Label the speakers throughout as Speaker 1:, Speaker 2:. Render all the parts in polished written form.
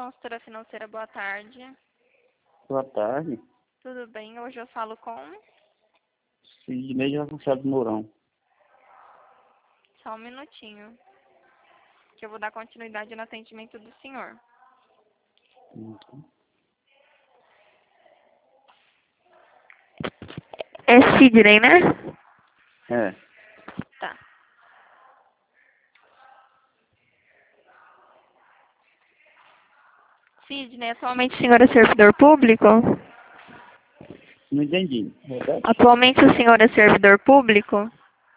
Speaker 1: consultora financeira, boa tarde.
Speaker 2: Boa tarde.
Speaker 1: Tudo bem? Hoje eu falo com...
Speaker 2: Sidney Gonçalves Mourão.
Speaker 1: Só um minutinho, que eu vou dar continuidade no atendimento do senhor. É Sidney, né?
Speaker 2: É.
Speaker 1: Tá. Sidney, atualmente o senhor é servidor público?
Speaker 2: Não entendi. Verdade?
Speaker 1: Atualmente o senhor é servidor público?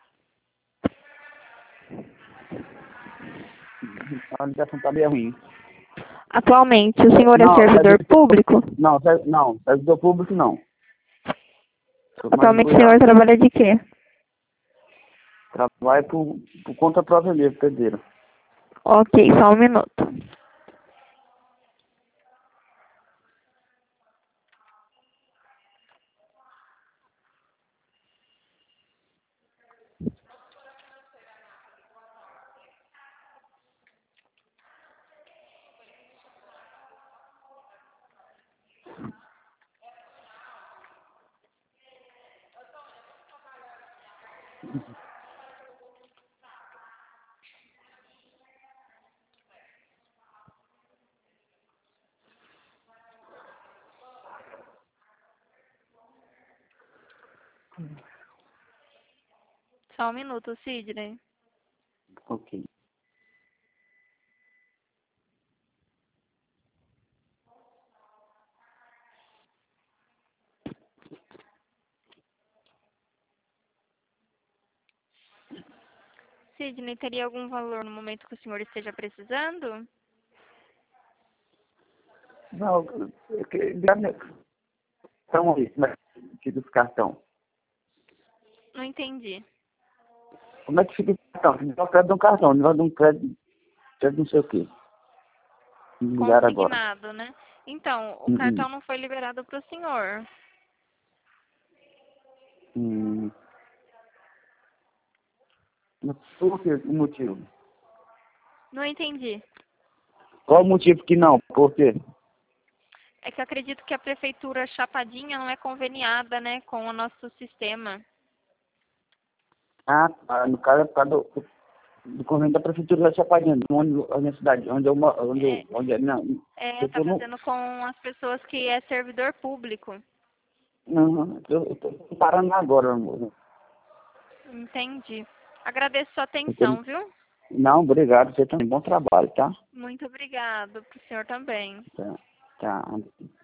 Speaker 2: A ligação tá meio ruim.
Speaker 1: Atualmente o senhor é servidor público?
Speaker 2: Não, servidor público não.
Speaker 1: Atualmente o senhor trabalha de quê?
Speaker 2: Trabalho por conta própria mesmo, pedreiro.
Speaker 1: Ok, só um minuto. Só um minuto, Sidney.
Speaker 2: Ok.
Speaker 1: Sidney, teria algum valor no momento que o senhor esteja precisando?
Speaker 2: Não, então aí, como é que fica esse cartão?
Speaker 1: Não entendi.
Speaker 2: Como é que fica esse cartão? Se não crédito de um cartão, não de um crédito não sei o quê. Me ligaram agora.
Speaker 1: Consignado, né? Então, o cartão não foi liberado para o senhor.
Speaker 2: Mas por que o motivo?
Speaker 1: Não entendi.
Speaker 2: Qual o motivo que não? Por quê?
Speaker 1: É que eu acredito que a prefeitura Chapadinha não é conveniada, né, com o nosso sistema.
Speaker 2: Ah, tá. No caso é por causa do convênio da prefeitura da Chapadinha, onde a minha cidade, onde eu moro, não.
Speaker 1: Tá fazendo com as pessoas que é servidor público.
Speaker 2: Não, eu tô parando agora, amor.
Speaker 1: Entendi. Agradeço sua atenção, viu?
Speaker 2: Não, obrigado, você também. Bom trabalho, tá?
Speaker 1: Muito obrigado, pro senhor também.
Speaker 2: Tá.